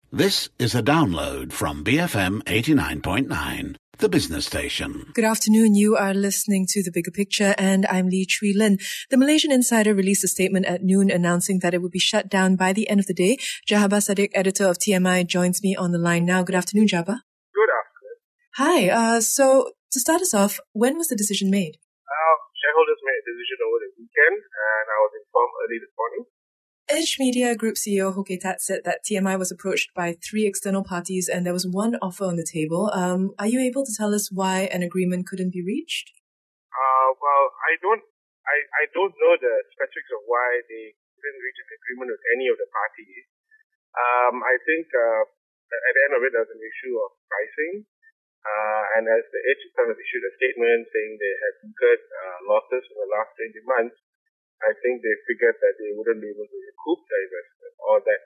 This is a download from BFM 89.9, the business station. Good afternoon. You are listening to The Bigger Picture, and I'm Lee Chui Lin. The Malaysian Insider released a statement at noon announcing that it would be shut down by the end of the day. Jahabah Sadiq, editor of TMI, joins me on the line now. Good afternoon, Jahabah. Good afternoon. Hi. So to start us off, when was the decision made? Shareholders made a decision over the weekend, and I was informed early this morning. Edge Media Group CEO Ho Kay Tat said that TMI was approached by 3 external parties and there was one offer on the table. Are you able to tell us why an agreement couldn't be reached? Well, I don't know the specifics of why they didn't reach an agreement with any of the parties. I think at the end of it, there's an issue of pricing. And as the Edge itself has issued a statement saying they had incurred losses in the last 20 months, I think they figured that they wouldn't be able to recoup their investment, or that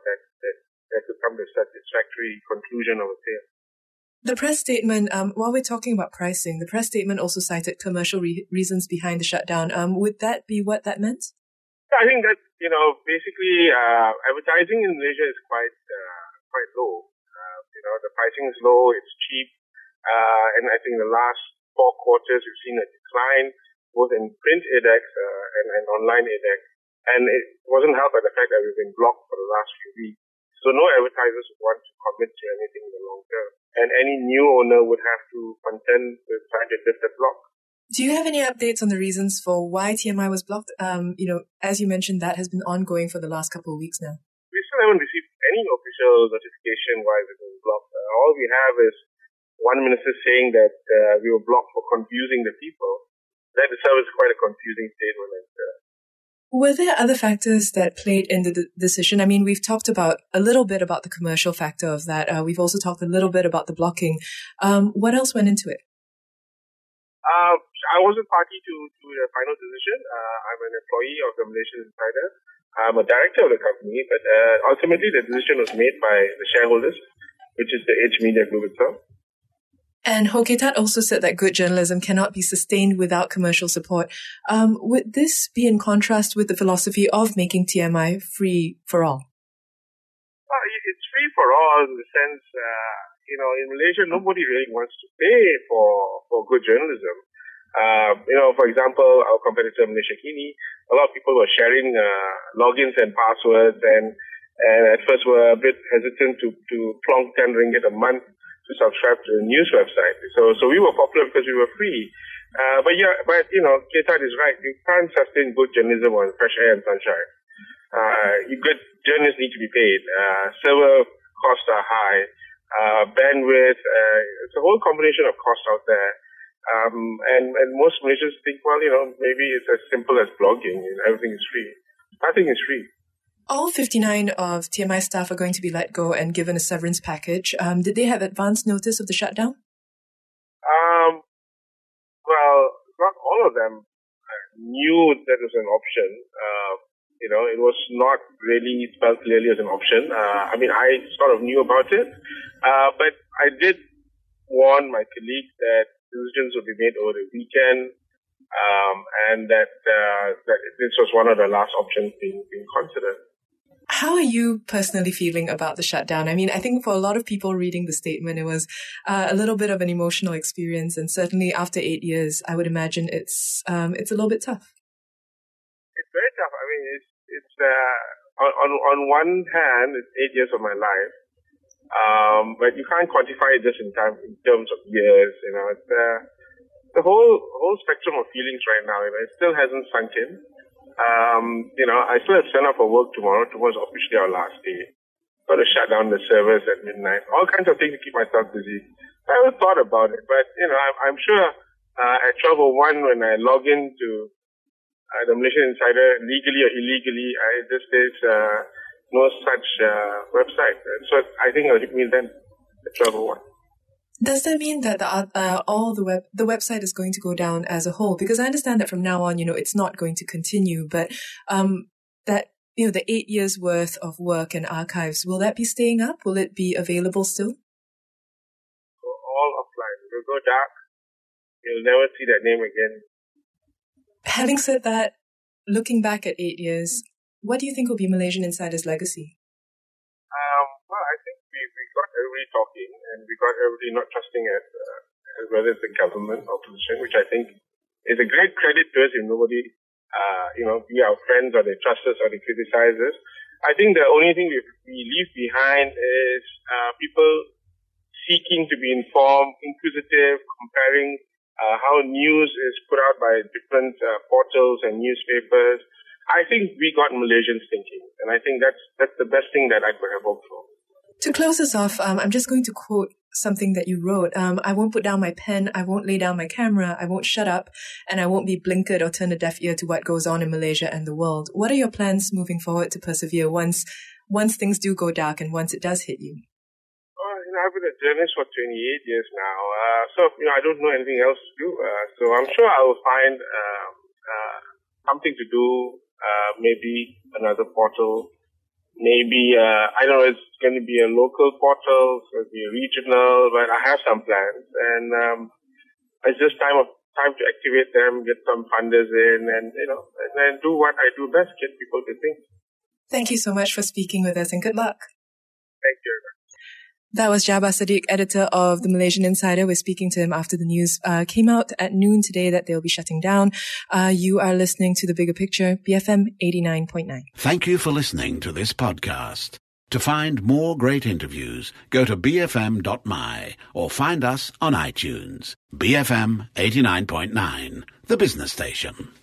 they could come to a satisfactory conclusion of a sale. The press statement, while we're talking about pricing, the press statement also cited commercial reasons behind the shutdown. Would that be what that meant? I think that, basically advertising in Malaysia is quite low. The pricing is low, it's cheap, and I think the last 4 quarters we've seen a decline both in print index and online index, and it wasn't helped by the fact that we've been blocked for the last few weeks. So no advertisers would want to commit to anything in the long term, and any new owner would have to contend with trying to lift the block. Do you have any updates on the reasons for why TMI was blocked? As you mentioned, that has been ongoing for the last couple of weeks now. We still haven't received any official notification why it was blocked. All we have is one minister saying that we were blocked for confusing the people. That itself is quite a confusing statement. Were there other factors that played into the decision? I mean, we've talked about a little bit about the commercial factor of that. We've also talked a little bit about the blocking. What else went into it? I wasn't party to the final decision. I'm an employee of the Malaysian Insider. I'm a director of the company, but ultimately the decision was made by the shareholders, which is the Edge Media Group itself. And Ho Kay Tat also said that good journalism cannot be sustained without commercial support. Would this be in contrast with the philosophy of making TMI free for all? Well, it's free for all in the sense, in Malaysia, nobody really wants to pay for good journalism. For example, our competitor Malaysia Kini, a lot of people were sharing logins and passwords, and at first were a bit hesitant to plonk 10 ringgit a month to subscribe to the news website. So we were popular because we were free. But Kay Tat is right. You can't sustain good journalism on fresh air and sunshine. Good journalists need to be paid. Server costs are high. Bandwidth, it's a whole combination of costs out there. And most Malaysians think, maybe it's as simple as blogging. Everything is free. Nothing is free. All 59 of TMI staff are going to be let go and given a severance package. Did they have advance notice of the shutdown? Well, not all of them knew that was an option. It was not really spelled clearly as an option. I sort of knew about it. But I did warn my colleagues that decisions would be made over the weekend, and that this was one of the last options being considered. How are you personally feeling about the shutdown? I mean, I think for a lot of people reading the statement, it was a little bit of an emotional experience, and certainly after 8 years, I would imagine it's a little bit tough. It's very tough. I mean, it's on one hand, it's 8 years of my life, but you can't quantify it just in terms of years. It's the whole spectrum of feelings right now. It still hasn't sunk in. I still have to stand up for work tomorrow. Tomorrow's officially our last day. Got to shut down the servers at midnight. All kinds of things to keep myself busy. I haven't thought about it, but I'm sure at 12:01 when I log into the Malaysian Insider, legally or illegally, it just says no such website. So I think it'll hit me then at 12:01. Does that mean that the website is going to go down as a whole? Because I understand that from now on, it's not going to continue, but that the 8 years worth of work and archives, will that be staying up? Will it be available still? All offline. It will go dark. You'll never see that name again. Having said that, looking back at 8 years, what do you think will be Malaysian Insider's legacy? Well, I think we got everybody talking, and we got everybody not trusting as whether it's the government or opposition, which I think is a great credit to us if nobody, be our friends or they trust us or they criticize us. I think the only thing we leave behind is people seeking to be informed, inquisitive, comparing how news is put out by different portals and newspapers. I think we got Malaysians thinking, and I think that's the best thing that I could have hoped for. To close us off, I'm just going to quote something that you wrote. I won't put down my pen, I won't lay down my camera, I won't shut up, and I won't be blinkered or turn a deaf ear to what goes on in Malaysia and the world. What are your plans moving forward to persevere once things do go dark and once it does hit you? I've been a journalist for 28 years now, so I don't know anything else to do. So I'm sure I will find something to do. Maybe another portal. Maybe I don't know. It's going to be a local portal. It's going to be a regional. But I have some plans, and it's just time to activate them, get some funders in, and and then do what I do best: get people to think. Thank you so much for speaking with us, and good luck. Thank you very much. That was Jabbar Sadiq, editor of The Malaysian Insider. We're speaking to him after the news came out at noon today that they'll be shutting down. You are listening to The Bigger Picture, BFM 89.9. Thank you for listening to this podcast. To find more great interviews, go to bfm.my or find us on iTunes. BFM 89.9, the business station.